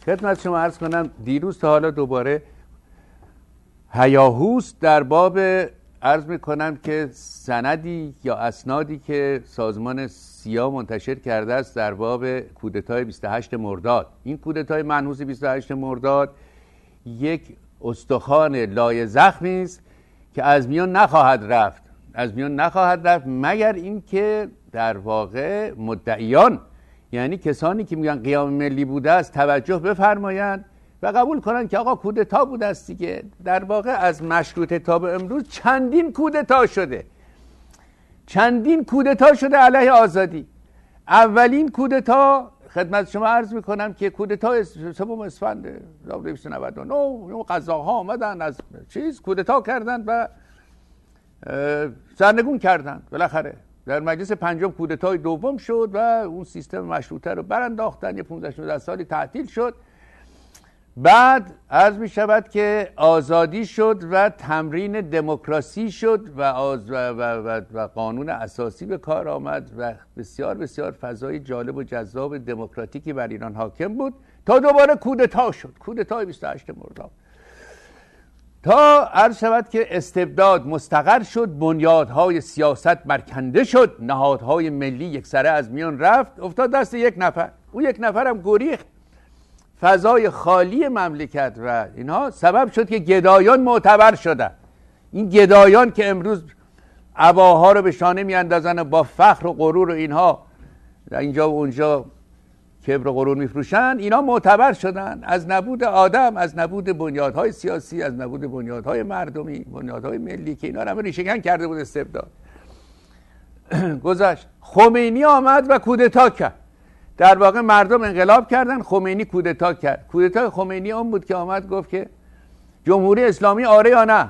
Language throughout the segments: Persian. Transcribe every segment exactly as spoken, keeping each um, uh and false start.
خدمت شما عرض کنم دیروز تا حالا دوباره هیاهوست در باب عرض میکنم که سندی یا اسنادی که سازمان سیا منتشر کرده است در باب کودتای بیست و هشت مرداد. این کودتای منحوس بیست و هشت مرداد یک استخوان لای زخمی است که از میان نخواهد رفت از میان نخواهد رفت مگر اینکه در واقع مدعیان، یعنی کسانی که میگن قیام ملی بوده است، توجه بفرمایند و قبول کنند که آقا کودتا بوده است دیگه. در واقع از مشروطه تا به امروز چندین کودتا شده چندین کودتا شده علیه آزادی. اولین کودتا خدمت شما عرض میکنم که کودتا سوم اسفند هزار و دویست و نود و نه قزاق‌ها آمدن از چیز کودتا کردند و سرنگون کردند. بالاخره در مجلس پنجم کودتای دوم شد و اون سیستم مشروطه رو برانداختن. یه پانزده شانزده سالی تعطیل شد. بعد عرض می شود که آزادی شد و تمرین دموکراسی شد و, آز و, و, و, و قانون اساسی به کار آمد و بسیار بسیار فضای جالب و جذاب دموکراتیکی بر ایران حاکم بود تا دوباره کودتا شد، کودتای بیست و هشت مرداد، تا عرض شود که استبداد مستقر شد، بنیادهای سیاست برکنده شد، نهادهای ملی یک سره از میان رفت، افتاد دست یک نفر. اون یک نفر هم گریخت. فضای خالی مملکت و اینها سبب شد که گدایان معتبر شدن. این گدایان که امروز عباها رو به شانه میاندازن و با فخر و غرور و اینها اینجا و اونجا کبر و غرور میفروشن، اینا معتبر شدن. از نبود آدم، از نبود بنیادهای سیاسی، از نبود بنیادهای مردمی، بنیادهای ملی که اینا رو همه ریشه‌کن کرده بود استبداد. گذشت. خمینی آمد و کودتا کرد. در واقع مردم انقلاب کردن، خمینی کودتا کرد. کودتای خمینی اون بود که آمد گفت که جمهوری اسلامی آره یا نه.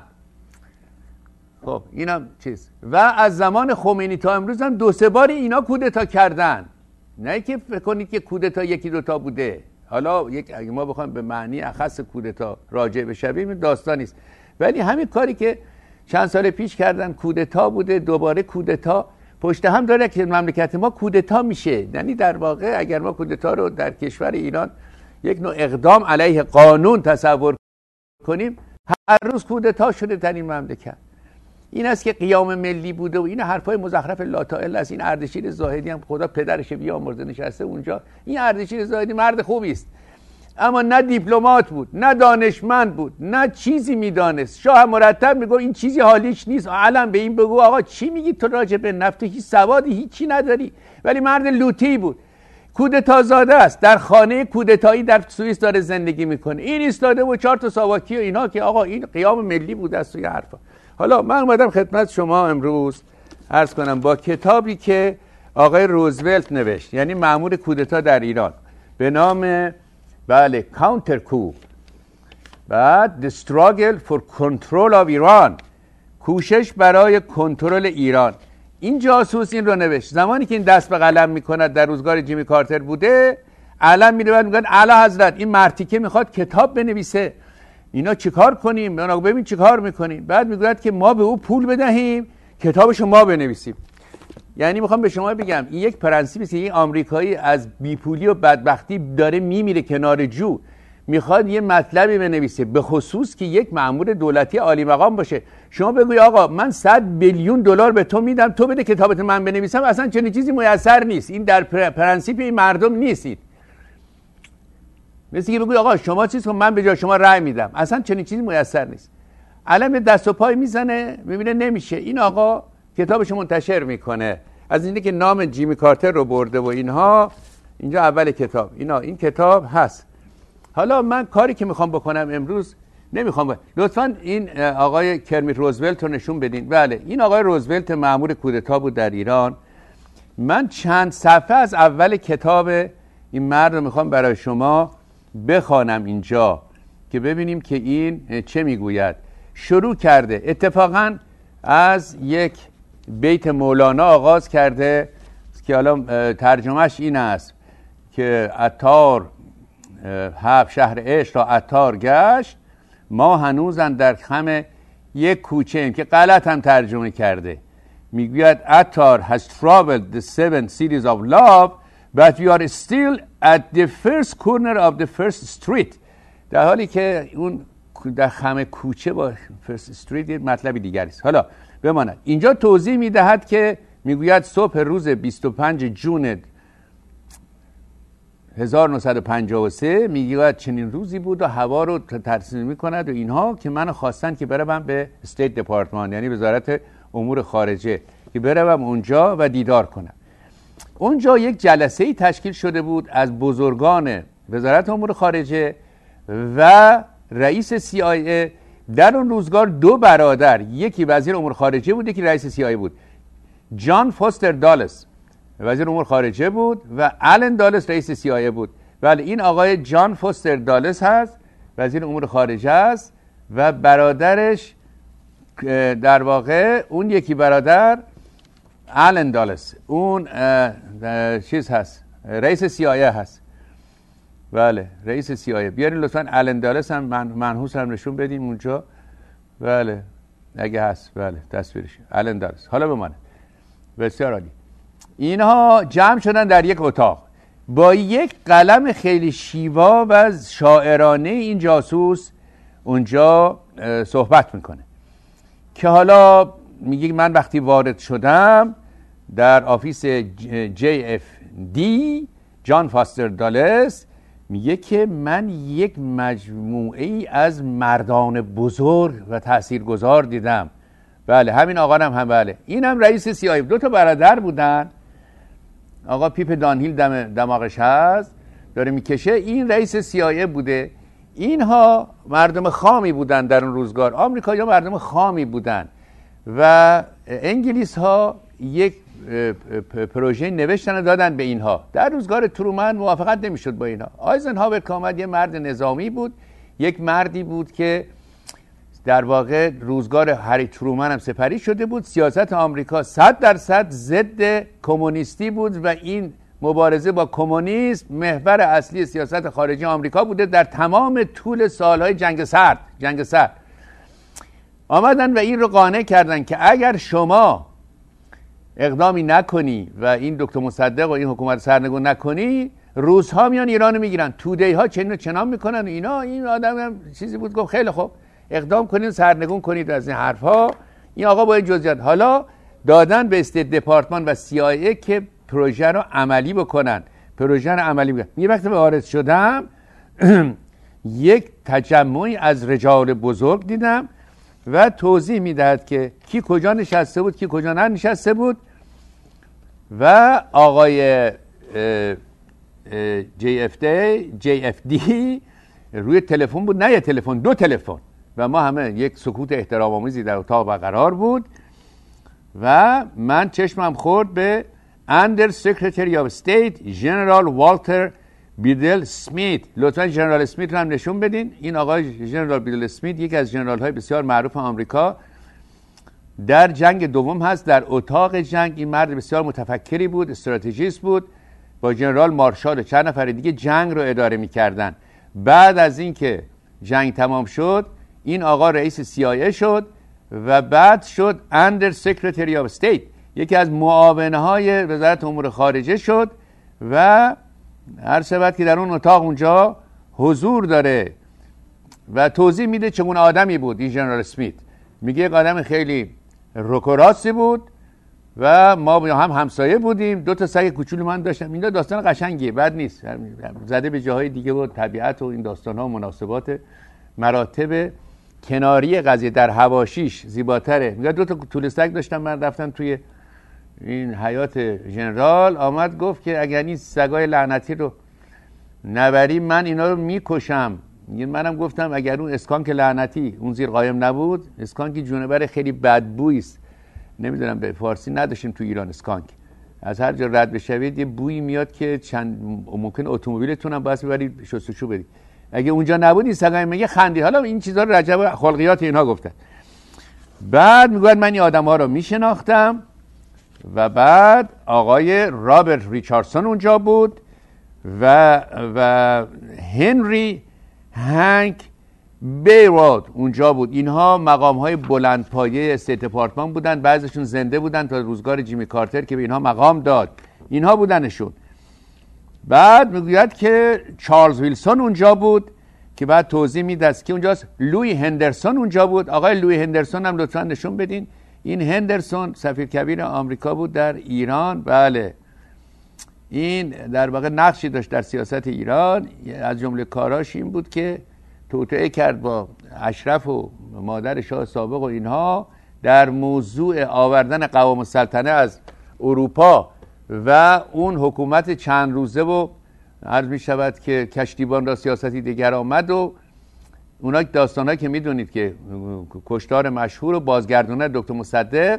خب اینم چیز. و از زمان خمینی تا امروز هم دو سه باری اینا کودتا کردن. نه که فکر کنید که کودتا یکی دوتا بوده. حالا یک اگه ما بخوایم به معنی اخص کودتا راجع بشویم داستانی است. ولی همین کاری که چند سال پیش کردن کودتا بوده، دوباره کودتا پشت هم داره که مملکت ما کودتا میشه. یعنی در واقع اگر ما کودتا رو در کشور ایران یک نوع اقدام علیه قانون تصور کنیم، هر روز کودتا شده در این مملکت. این است که قیام ملی بوده و این حرفای مزخرف لاتائل است. این اردشیر زاهدی هم خدا پدرش بیامرزه نشسته اونجا. این اردشیر زاهدی مرد خوبی است، اما نه دیپلمات بود، نه دانشمند بود، نه چیزی میدانست. شاه مرتب میگه این چیزی حالیش نیست. علم به این بگو آقا چی میگی تو راجع به نفت؟ هیچ سوادی هیچی نداری. ولی مرد لوتی بود. کودتا زاده است. در خانه کودتایی در سوئیس داره زندگی میکنه. این ایستاده و چهار تا ساواکی و اینا که آقا این قیام ملی بوده است و این حرفا. حالا من اومدم خدمت شما امروز عرض کنم با کتابی که آقای روزولت نوشت، یعنی مأمور کودتا در ایران، به نام بله کانتر کو، بعد The Struggle for Control of Iran، کوشش برای کنترل ایران. این جاسوس این رو نوشت زمانی که این دست به قلم میکند در روزگار جیمی کارتر بوده. علم میره میگن اعلی حضرت این مرتیکه میخواد کتاب بنویسه، اینا چیکار کنیم؟ اونا ببین چیکار میکنیم. بعد میگوید که ما به او پول بدهیم کتابشو ما بنویسیم. یعنی میخوام به شما بگم این یک پرنسیپی است. این آمریکایی از بیپولی و بدبختی داره میمیره کنار جو، میخواد یه مطلبی بنویسه، به خصوص که یک مأمور دولتی عالی مقام باشه. شما بگوی آقا من صد میلیون دلار به تو میدم تو بده کتابت من بنویسم، اصلا چنین چیزی میسر نیست. این در پرنسیپ این مردم نیستید. مثل که بگوی آقا شما چیز کن من به جای شما رأی میدم، اصلا چنین چیزی میسر نیست. علم دست و پای میزنه میبینه نمیشه. این آقا کتابش منتشر میکنه از اینکه که نام جیمی کارتر رو برده و اینها. اینجا اول کتاب اینا این کتاب هست. حالا من کاری که میخوام بکنم امروز نمیخوام ب... لطفاً این آقای کرمیت روزولت رو نشون بدین. بله این آقای روزولت مأمور کودتا بود در ایران. من چند صفحه از اول کتاب این مرد رو میخوام برای شما بخوانم اینجا که ببینیم که این چه میگوید. شروع کرده اتفاقاً از یک بیت مولانا آغاز کرده که حالا ترجمهش این است که عطار هفت شهر عشق را عطار گشت، ما هنوز اندر خم یک کوچه ایم، که غلط هم ترجمه کرده. میگوید عطار has traveled the seven cities of love but we are still at the first corner of the first street. در حالی که اون در خم کوچه با فرست استریت یه مطلبی دیگری است. حالا بماند. اینجا توضیح میدهد که میگوید صبح روز بیست و پنجم ژوئن هزار و نهصد و پنجاه و سه میگوید چنین روزی بود و هوا رو ترسیم میکند و اینها که منو خواستن که بروم به استیت دپارتمان، یعنی وزارت امور خارجه، که بروم اونجا و دیدار کنم. اونجا یک جلسه‌ای تشکیل شده بود از بزرگان وزارت امور خارجه و رئیس سی آی ای. در اون روزگار دو برادر، یکی وزیر امور خارجه بود، یکی رئیس سی آی ای بود. جان فاستر دالس وزیر امور خارجه بود و آلن دالس رئیس سی آی ای بود. ولی این آقای جان فاستر دالس هست، وزیر امور خارجه است و برادرش در واقع اون یکی برادر آلن دالس اون چیز هست، رئیس سی آی ای هست. بله رئیس سی آی ای. بیارین لطفاً آلن دالس هم من منحوس هم نشون بدیم اونجا. بله اگه هست. بله تصویرش آلن دالس. حالا بمانه. بسیار عالی. اینها جمع شدن در یک اتاق با یک قلم خیلی شیوا و شاعرانه. این جاسوس اونجا صحبت میکنه که حالا میگه من وقتی وارد شدم در آفیس جی اف دی، جان فاستر دالس میگه که من یک مجموعه ای از مردان بزرگ و تاثیرگذار دیدم. بله همین آقا هم هم بله این هم رئیس سی آی ای. دو تا برادر بودن، آقا پیپ دانهیل دم دماغش هست داره میکشه، این رئیس سی آی ای بوده. اینها مردم خامی بودن در اون روزگار، آمریکایی‌ها مردم خامی بودن و انگلیس ها یک پروژه نوشتن و دادن به اینها. در روزگار ترومن موافقت نمیشد با اینها. آیزنهاور که آمد یه مرد نظامی بود، یک مردی بود که در واقع روزگار هری ترومن هم سپری شده بود. سیاست آمریکا صد درصد ضد کمونیستی بود و این مبارزه با کمونیسم محور اصلی سیاست خارجی آمریکا بوده در تمام طول سالهای جنگ سرد. جنگ سرد آمدن و این رو قانع کردن که اگر شما اقدامی نکنی و این دکتر مصدق و این حکومت سرنگون نکنی، روس‌ها میان ایران رو میگیرن. توده‌ای ها چنین و چنان میکنن. اینا این آدم هم چیزی بود گفت خیلی خوب اقدام کنید سرنگون کنید از این حرفها. این آقا با این جزئیات حالا دادن به استیت دپارتمان و سی آی ای که پروژه رو عملی بکنن. پروژه رو عملی بکنن. یه وقتی وارد شدم یک تجمعی از رجال بزرگ دیدم و توضیح میدهد که کی کجا نشسته بود، کی کجا ننشسته بود و آقای جی اف دی جی اف دی روی تلفن بود، نه یه تلفن، دو تلفن، و ما همه یک سکوت احترام آمیزی در اتاق برقرار بود و من چشمم خورد به اندر سکرتری آف استیت ژنرال والتر بیدل سمیت. لطفا ژنرال سمیت رو هم نشون بدین. این آقای ژنرال بیدل سمیت یکی از ژنرال های بسیار معروف آمریکا در جنگ دوم هست. در اتاق جنگ این مرد بسیار متفکری بود، استراتژیست بود، با ژنرال مارشال و چند نفر دیگه جنگ رو اداره می‌کردن. بعد از اینکه جنگ تمام شد این آقا رئیس سی آی ای شد و بعد شد اندر سکرتری آف استیت، یکی از معاونه های وزارت امور خارجه شد و هر سبت که در اون اتاق اونجا حضور داره و توضیح میده چگونه آدمی بود. این ژنرال سمیت میگه یک آدم خیلی روکراسی بود و ما هم همسایه بودیم. دو تا سگ کوچولو من داشتم. اینا داستان قشنگیه، بد نیست، زده به جاهای دیگه و طبیعت و این داستان ها و مناسبات مراتب کناری قضیه در حواشیش زیباتره. میگه دو تا طول سگ داشتم من، رفتم توی این حیات ژنرال، آمد گفت که اگر این سگای لعنتی رو نبری من اینا رو میکشم. منم گفتم اگر اون اسکانک لعنتی اون زیر قایم نبود، اسکانکی جونور خیلی بدبویی است، نمیدونم به فارسی نداشتیم تو ایران اسکانک، از هر جا رد بشوید یه بویی میاد که چند ممکن اتومبیلتون هم باید ببرید شستشو بدید. اگه اونجا نبود این سگای میگه خندی. حالا این چیزا رو رجب خلقیات اینها گفتن. بعد میگن من این آدم‌ها رو میشناختم و بعد آقای رابرت ریچاردسون اونجا بود و و هنری هنک بیرود اونجا بود. اینها مقام‌های بلندپایه استیت دپارتمان بودن، بعضیشون زنده بودن تا روزگار جیمی کارتر که به اینها مقام داد. اینها بودنشون. بعد میگوید که چارلز ویلسون اونجا بود که بعد توضیح میده که اونجاست. لوی هندرسون اونجا بود. آقای لوی هندرسون هم لطفا نشون بدین. این هندرسون سفیر کبیر آمریکا بود در ایران. بله، این در واقع نقشی داشت در سیاست ایران. از جمله کاراش این بود که توطئه کرد با اشرف و مادر شاه سابق و اینها در موضوع آوردن قوام السلطنه از اروپا و اون حکومت چند روزه و عرض می شود که کشتیبان را سیاستی دیگر آمد و اونا داستانهایی که میدونید که کشتار مشهور و بازگردونه دکتر مصدق.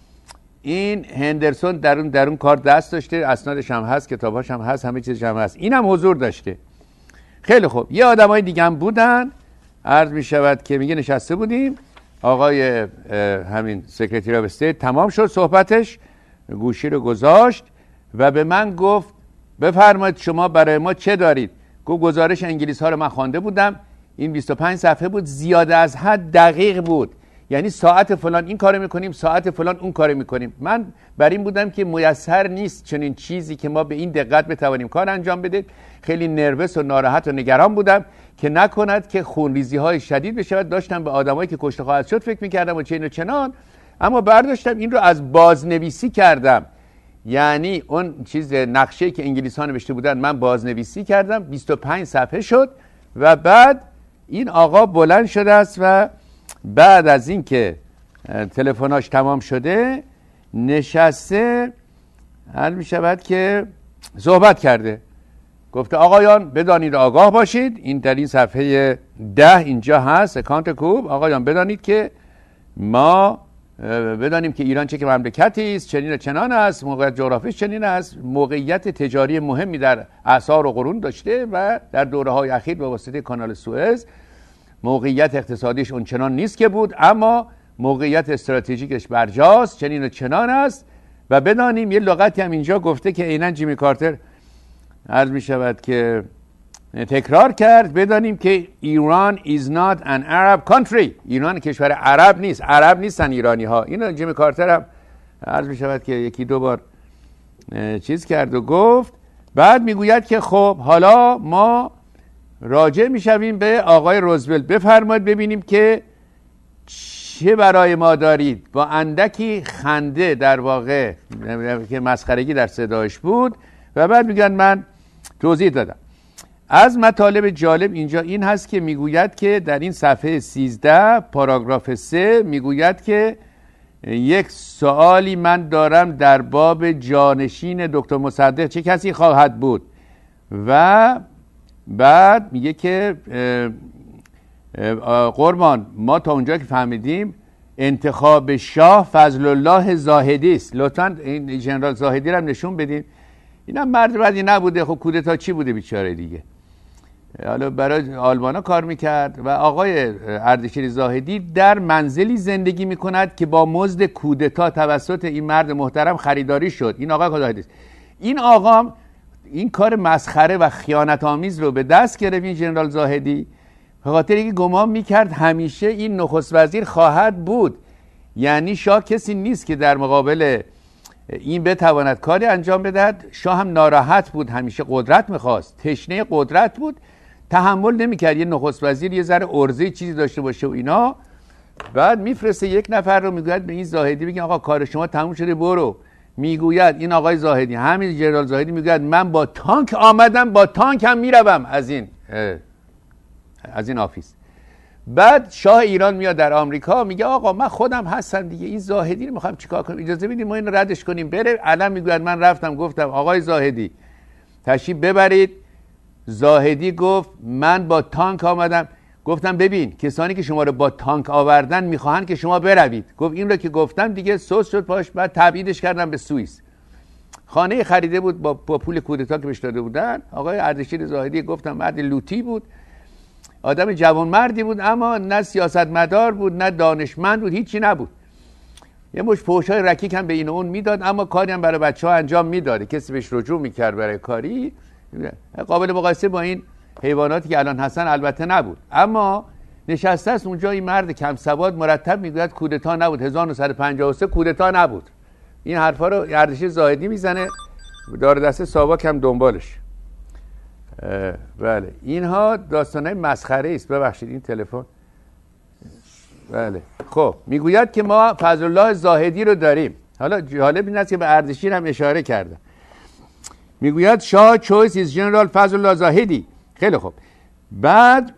این هندرسون در اون در اون کار دست داشته، اسنادش هم هست، کتاباش هم هست، همه چیزش هم هست. اینم حضور داشته. خیلی خوب. یه آدمای دیگه هم بودن، عرض می شود که میگه نشسته بودیم، آقای همین سکرتری آف استیت تمام شد صحبتش، گوشی رو گذاشت و به من گفت بفرمایید شما برای ما چه دارید؟ گفت گزارش انگلیس ها رو من خوانده بودم، این بیست و پنج صفحه بود، زیاده از حد دقیق بود، یعنی ساعت فلان این کارو میکنیم، ساعت فلان اون کارو میکنیم. من بر این بودم که میسر نیست چنین چیزی که ما به این دقت بتوانیم کار انجام بدیم. خیلی نروس و ناراحت و نگران بودم که نکند که خونریزی های شدید بشه. داشتم به آدمایی که کشته خواهد شد فکر میکردم و چین و چنان، اما برداشتم این رو از بازنویسی کردم، یعنی اون چیز نقشه که انگلیس‌ها نوشته بودن من بازنویسی کردم، بیست و پنج صفحه شد و بعد این آقا بلند شده است و بعد از این که تلفناش تمام شده نشسته، حل می شود که صحبت کرده. گفته آقایان بدانید آگاه باشید، این در این صفحه ده اینجا هست اکانت کوب. آقایان بدانید که ما بدانیم که ایران چه که مملکتی است، چنین و چنان است، موقعیت جغرافیش چنین است، موقعیت تجاری مهمی در اعصار و قرون داشته و در دوره‌های اخیر به واسطه کانال سوئز موقعیت اقتصادیش اون چنان نیست که بود، اما موقعیت استراتژیکش برجاست، چنین و چنان است. و بدانیم یه لغتی هم اینجا گفته که عیناً جیمی کارتر عرض می شود که تکرار کرد، بدانیم که ایران is not an Arab country، ایران کشور عرب نیست، عرب نیستن ایرانی ها. اینو جیمی کارتر هم عرض می شود که یکی دو بار چیز کرد و گفت. بعد میگوید که خب حالا ما راجع میشویم به آقای روزولت، بفرمایید ببینیم که چه برای ما دارید. با اندکی خنده در واقع که مسخرگی در صدایش بود و بعد میگن من توضیح دادم. از مطالب جالب اینجا این هست که میگوید که در این صفحه سیزده پاراگراف سه میگوید که یک سوالی من دارم در باب جانشین دکتر مصدق چه کسی خواهد بود. و بعد میگه که قربان ما تا اونجا که فهمیدیم انتخاب شاه فضل الله زاهدی است. لطفا این ژنرال زاهدی رو هم نشون بدین. اینم مرد بدی نبوده، خب کودتا چی بوده بیچاره دیگه، حالا برای آلمانا کار میکرد. و آقای اردشیر زاهدی در منزلی زندگی میکند که با مزد کودتا توسط این مرد محترم خریداری شد. این آقا زاهدی است. این آقا این کار مسخره و خیانت آمیز رو به دست گرفت این ژنرال زاهدی، به خاطر اینکه گمان میکرد همیشه این نخست وزیر خواهد بود، یعنی شاه کسی نیست که در مقابل این بتواند کاری انجام بدهد. شاه هم ناراحت بود، همیشه قدرت میخواست، تشنه قدرت بود، تحمل نمیکرد یه نخست وزیر یه ذره ارزه چیزی داشته باشه و اینا. بعد میفرسته یک نفر رو میگوید به این زاهدی بگین آقا کار شما تموم شده برو. میگوید این آقای زاهدی، همین ژنرال زاهدی میگوید من با تانک آمدم، با تانک هم میروم از این از این آفیس. بعد شاه ایران میاد در آمریکا میگه آقا من خودم هستم دیگه، این زاهدی رو میخوام چیکار کنم، اجازه بدید ما اینو ردش کنیم بره. الان میگوید من رفتم گفتم آقای زاهدی تشریف ببرید. زاهدی گفت من با تانک آمدم. گفتم ببین کسانی که شما رو با تانک آوردن میخواهند که شما بروید. گفت این رو که گفتم دیگه سوس شد پاش. بعد تبعیدش کردم به سوئیس. خانه خریده بود با, با پول کودتا که بهش داده بودن. آقای اردشیر زاهدی گفتم مرد لوتی بود، آدم جوان مردی بود، اما نه سیاستمدار بود نه دانشمند بود، هیچی نبود. یه مش فحشای رکیک هم به این و اون میداد، اما کاری هم برای بچه‌ها انجام میداد، کسی بهش رجوع میکرد برای کاری. قابل مقایسه با این حیواناتی که الان هستن البته نبود، اما نشسته است اونجا این مرد کم سواد مرتب میگوید کودتا نبود، هزار و نهصد و پنجاه و سه کودتا نبود. این حرفا رو اردشیر زاهدی میزنه، دار دسته ساواک هم دنبالش. بله اینها داستانهای مسخره است. ببخشید این تلفن. بله خب میگوید که ما فضل الله زاهدی رو داریم. حالا جالب این است که به اردشیر هم اشاره کرده. میگوید شاه چویس از جنرال فضل الله زاهدی. خیلی خوب. بعد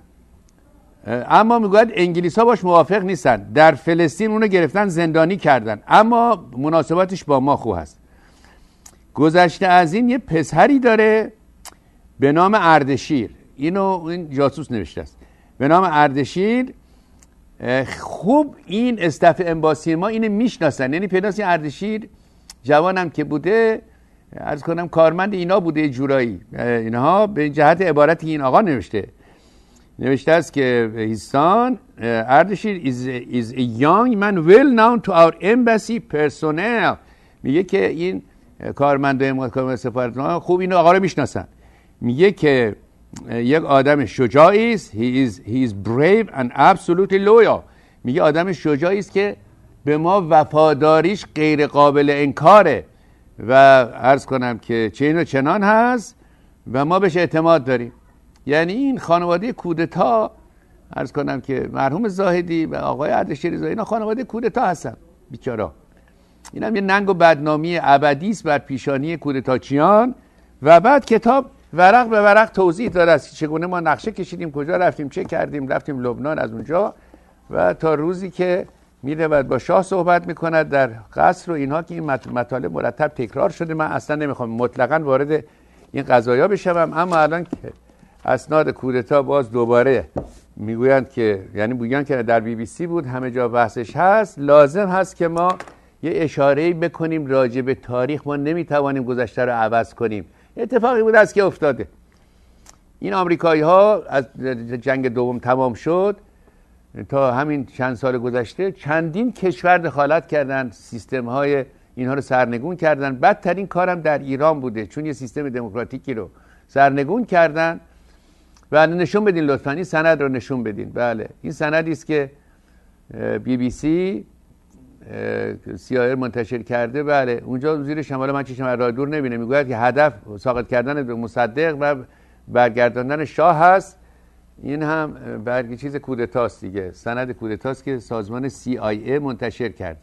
اما میگوید انگلیس ها باش موافق نیستن، در فلسطین اونو گرفتن زندانی کردن، اما مناسباتش با ما خوب هست. گذشته از این یه پسری داره به نام اردشیر، اینو این جاسوس نوشته است، به نام اردشیر. خوب این استف امباسی ما اینو میشناسن، یعنی پیداست این اردشیر جوانم که بوده عرض کنم کارمند اینا بوده جورایی. اینها به جهت عبارتی این آقا نوشته نوشته است که هیستان اردشیر is, is a young man well known to our embassy personnel. میگه که این کارمندای سفارتخانه خوب این آقا رو میشناسن. میگه که یک آدم شجاعی است. he is, he is brave and absolutely loyal. میگه آدم شجاعی است که به ما وفاداریش غیر قابل انکاره و عرض کنم که چین و چنان هست و ما بهش اعتماد داریم. یعنی این خانواده کودتا عرض کنم که مرحوم زاهدی و آقای اردشیر زاهدی اینا خانواده کودتا هستن بیچارا. این هم یه ننگ و بدنامی ابدی است بر پیشانی کودتاچیان. و بعد کتاب ورق به ورق توضیح داره است چگونه ما نقشه کشیدیم، کجا رفتیم، چه کردیم، رفتیم لبنان، از اونجا و تا روزی که میره و با شاه صحبت میکند در قصر و اینها که این مطالب مرتب تکرار شده. من اصلا نمیخوام مطلقاً وارد این قضایا بشم، اما الان که اسناد کودتا باز دوباره میگویند که یعنی میگویند که در بی بی سی بود، همه جا بحثش هست، لازم هست که ما یه اشاره‌ای بکنیم راجع به تاریخ. ما نمیتوانیم گذشته رو عوض کنیم. اتفاقی بود است که افتاده. این آمریکایی‌ها از جنگ دوم تمام شد تا همین چند سال گذشته چندین کشور دخالت کردن، سیستم‌های اینها رو سرنگون کردن. بدترین کارم در ایران بوده، چون یه سیستم دموکراتیکی رو سرنگون کردن. بله نشون بدین لطفاً این سند رو نشون بدین. بله این سندی است که بی بی سی سی آی منتشر کرده. بله اونجا زیرش حالا من چشم راه دور نبینه میگوید که هدف ساقط کردن مصدق و برگرداندن شاه هست. این هم برگ چیز کودتاست دیگه، سند کودتاست که سازمان سی آی ای منتشر کرد.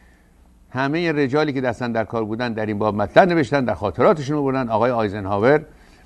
همه رجالی که دستن در کار بودن در این باب مطلب نوشتن، در خاطراتشون بردن. آقای آیزنهاور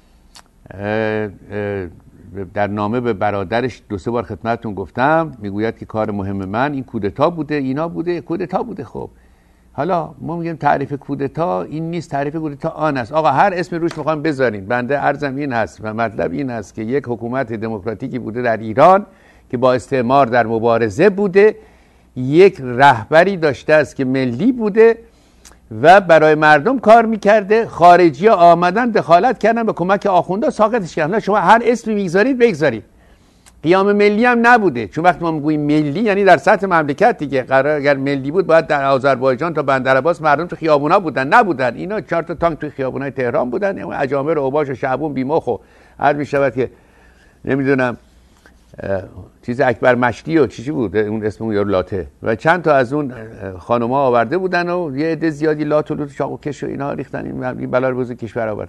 در نامه به برادرش دو سه بار خدمتتون گفتم میگوید که کار مهم من این کودتا بوده، اینا بوده، کودتا بوده. خب حالا ما میگیم تعریف کودتا این نیست، تعریف کودتا آن است. آقا هر اسمی روش میخوام بذارین، بنده عرضم این هست و مطلب این هست که یک حکومت دموکراتیکی بوده در ایران که با استعمار در مبارزه بوده، یک رهبری داشته است که ملی بوده و برای مردم کار میکرده. خارجی ها آمدن دخالت کردن به کمک آخونده ساقطش کردن. شما هر اسمی میگذارید بگذارید. قیام ملی هم نبوده، چون وقتی ما میگوییم ملی یعنی در سطح مملکت دیگه. قرار اگر ملی بود باید در آذربایجان تا بندرعباس مردم تو خیابونا بودن، نبودن. اینا چهار تا تانک تو خیابونای تهران بودن، یعنی اجامر و اوباش و شعبون بیمخ و هر میشود که نمیدونم چیز اکبر مشتی و چیزی بود اون اسم اون یارو لاته و چند تا از اون خانوما آورده بودن و یه عده زیادی لات و لوت چاقو کش و اینا ریختن این بلا رو بزرگ کشور آورد.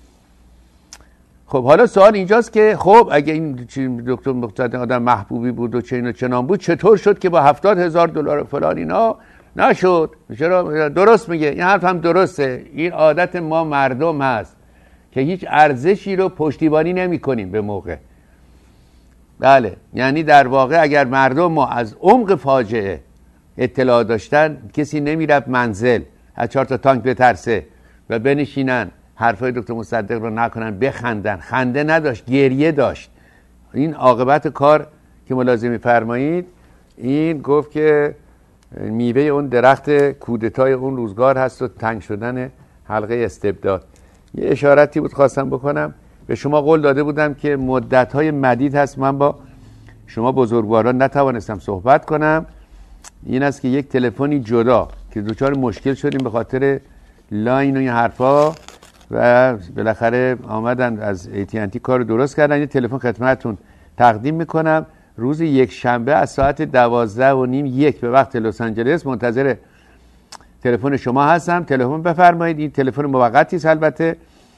خب حالا سوال اینجاست که خب اگه این دکتر مقتدی آدم محبوبی بود و چین و چنان بود، چطور شد که با هفتاد هزار دلار فلان اینا نشد؟ چرا؟ درست میگه، این حرف هم درسته. این عادت ما مردم هست که هیچ ارزشی رو پشتیبانی نمی کنیم به موقع. بله یعنی در واقع اگر مردم ما از عمق فاجعه اطلاع داشتن، کسی نمیرفت منزل از چهار تا تانک بترسه و بنشینن حرفای دکتر مصدق رو نکنن، بخندن. خنده نداشت، گریه داشت. این عاقبت کار که ملاحظه می‌فرمایید، این گفت که میوه اون درخت کودتای اون روزگار هست و تنگ شدن حلقه استبداد. یه اشارتی بود خواستم بکنم. به شما قول داده بودم که مدت‌های مدید هست من با شما بزرگواران نتوانستم صحبت کنم. این است که یک تلفنی جدا که دوچار مشکل شدیم به خاطر لاین و این حرفا و بالاخره آمدن از ای تی ان تی کار درست کردن. یه تلفن خدمتتون تقدیم میکنم. روز یک شنبه از ساعت دوازده و نیم یک به وقت لس آنجلس منتظر تلفن شما هستم. تلفن بفرمایید. این تلفن موقتی است البته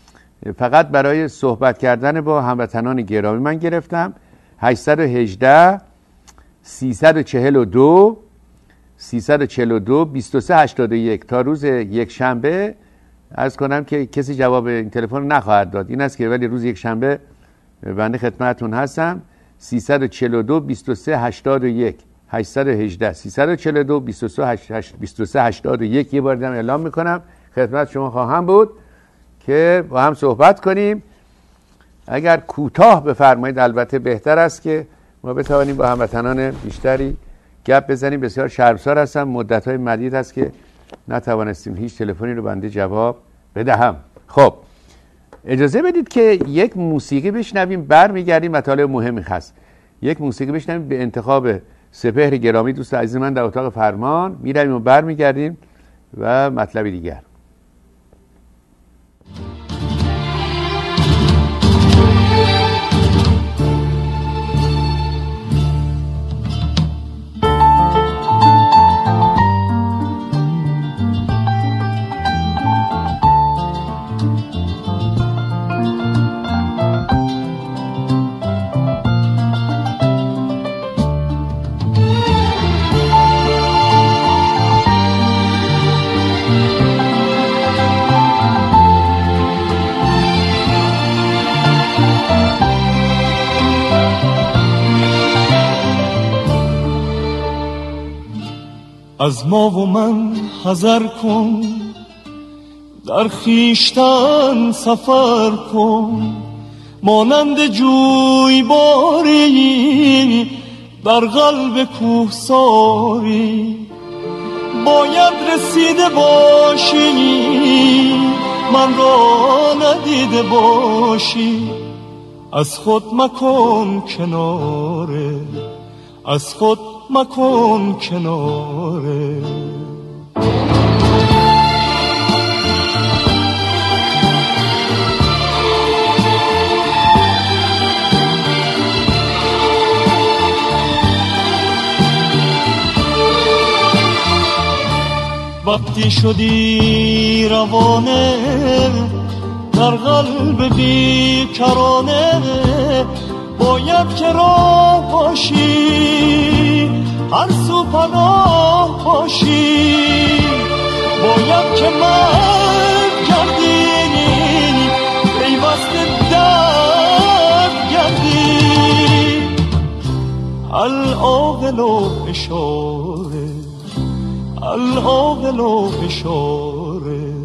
فقط برای صحبت کردن با هموطنان گرامی من گرفتم. هشتصد و هجده سیصد و چهل و دو سیصد و چهل و دو بیست و سه هشتاد و یک. تا روز یک شنبه عرض کنم که کسی جواب این تلفن نخواهد داد، این است که ولی روز یک شنبه بنده خدمتتون هستم. سیصد و چهل و دو بیست و سه هشتاد و یک هشتصد و هجده سیصد و چهل و دو بیست و سه هشتاد و یک. یه بار دیگه اعلام میکنم خدمت شما خواهم بود که با هم صحبت کنیم. اگر کوتاه بفرمایید البته بهتر است که ما بتوانیم با هموطنان بیشتری گپ بزنیم. بسیار شرمسار هستم، مدت‌های مدید است که نتوانستیم هیچ تلفنی رو بنده جواب بدهم. خب اجازه بدید که یک موسیقی بشنویم، برمیگردیم مطالب مهمی هست. یک موسیقی بشنویم به انتخاب سپهر گرامی دوست عزیز من در اتاق فرمان. میرویم و برمیگردیم و مطلبی دیگر. از ما و من حذر کن، در خیشتن سفر کن، مانند جویباری در قلب کوهساری. باید رسیده باشی من را ندیده باشی، از خود مکن کناره، از خود مکن کناره. وقتی شدی روانه در قلب بیکرانه، باید که راه باشی هر سو پناه باشی. باید که من گردی پیوست درد گردی. العاقل و اشاره، العاقل و اشاره.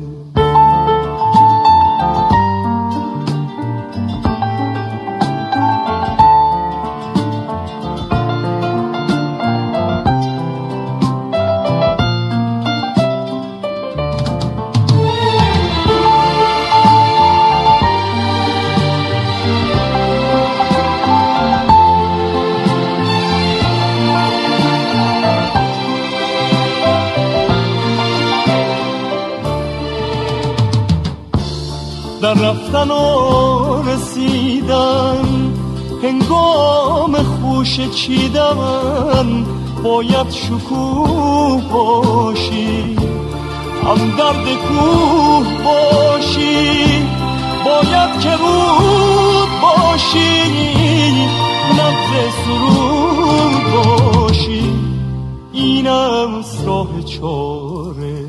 در رفتن و رسیدن هنگام خوش چیدن، باید شکوه باشی هم درد کوه باشی. باید که رود باشی نبض سرود باشی. اینم راه چاره،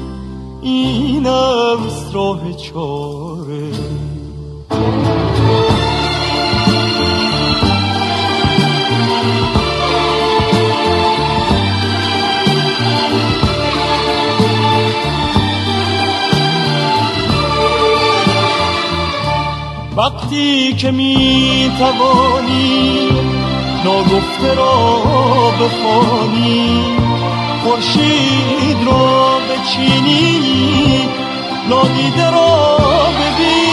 اینم راه چاره. وقتی که می توانی ناگفته را بخوانی، خورشید را بچینی نادیده را ببینی.